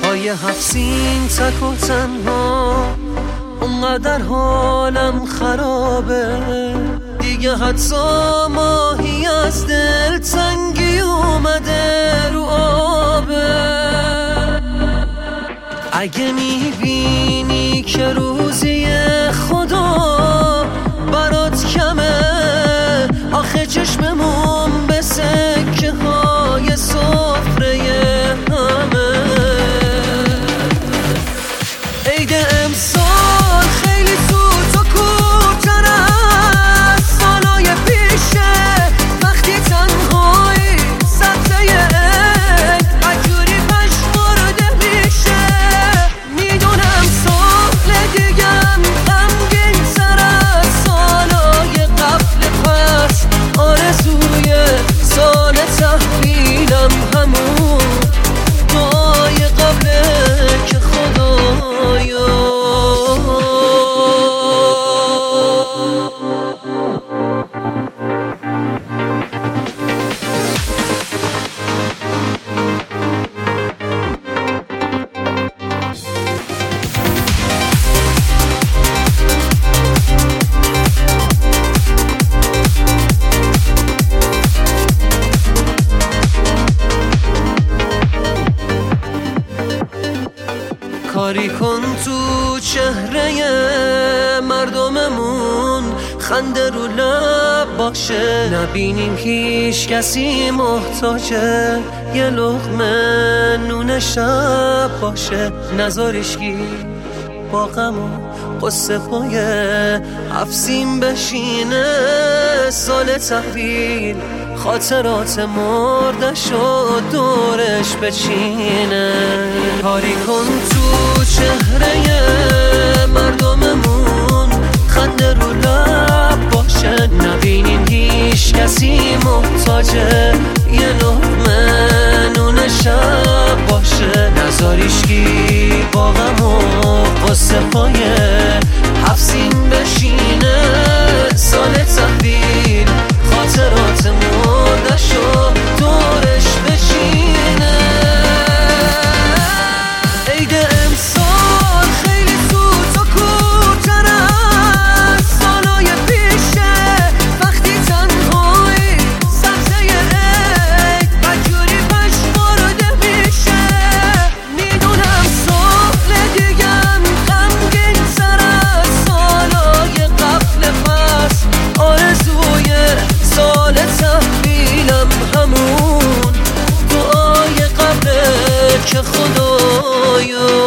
پای هفسین تک و تنها، اونقدر حالم خرابه دیگه، حتی ماهی از دل تنگی اومده رو آبه. اگه میبینی که روزی خدا برات کمه، آخه چشممون به سکه های سفره همه. عید امسال خیلی زود و کورتر از سالای پیشه، وقتی تنهایی سبزه عید عجوری پشمارده میشه. میدونم سال دیگم غمگین تر از سالای قبل، پس آرزوی سال تحویلم همون دعای قبله که خدایا. کاری کن تو چهره مردممون، خنده رو لب باشه، نبینیم هیچ کسی محتاجه، یه لقمه نون شب باشه. نذارشگی با غم و قصه پای هفسین بشینه، سال تحویل خاطرات مردش و دورش بچینه. کاری کن تو چهره مردممون، خنده رو لب باشه، نبینیم هیچ کسی محتاجه، یه لقمه نون شب باشه. نذاریشگی با غم و قصه پای هفسین بشینه، سال تحویل خاطرات مردش و دورش بشینه. عید امسال خیلی زود و کورتر از سالای پیشه، وقتی تنهایی سبزه عید بدجوری پشمارده میشه. میدونم سال دیگم غمگین تر از سالای قبل، پس آرزوی سال تحویلم همون دعای قبله که خدایا.